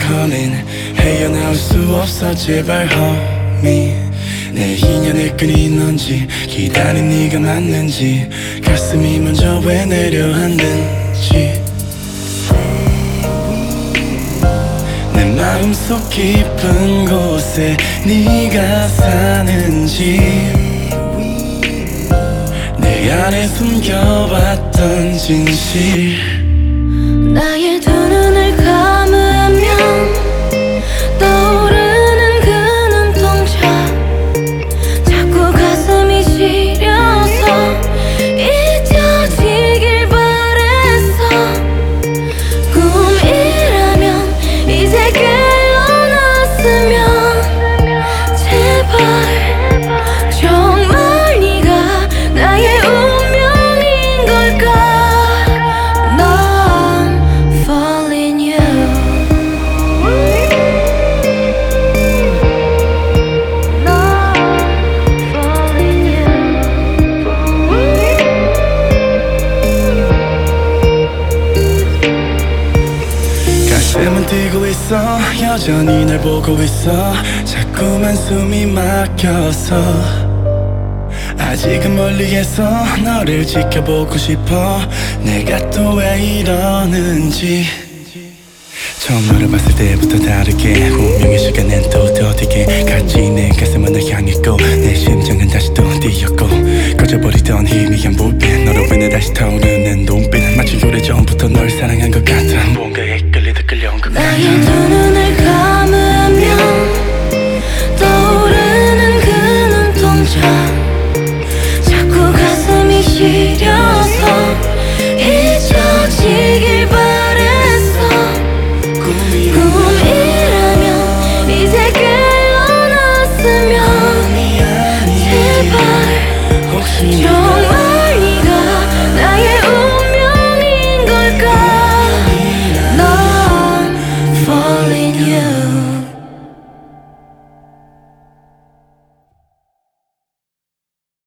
calling 헤어나올 수 없어 제발 homie 내 인연의 끈이 넌지 기다린 네가 맞는지 가슴이 먼저 왜 내려앉는지 내 마음속 깊은 곳에 네가 사는지 내 안에 숨겨왔던 진실 나의 두 눈을 감으면 떠오르는 그 눈동자 자꾸 가슴이 시려서 잊혀지길 바랬어 꿈이라면 이제 깨어났으면 제발 정말 네가 나의 운명인 걸까 난 falling you 난 falling you 가슴은 뛰고 있어 여전히 날 보고 있어 자꾸만 숨이 막혀서 아직은 멀리에서 너를 지켜보고 싶어 내가 또 왜 이러는지 처음 너를 봤을 때부터 다르게 운명의 시간엔 또 더디게 같이 내 가슴은 널 향했고 내 심장은 다시 또 뛰었고 꺼져버리던 희미한 불빛 너로 인해 다시 타오르는 눈빛 마치 오래전부터 널 사랑한 것 같아 뭔가에 끌리듯 끌려온 것 같아 나의 두 눈을 감으면 떠오르는 그 눈동자 자꾸 가슴이 시려서 잊혀지길 바랬어 꿈이라면 이제 깨어났으면 제발 혹시 정말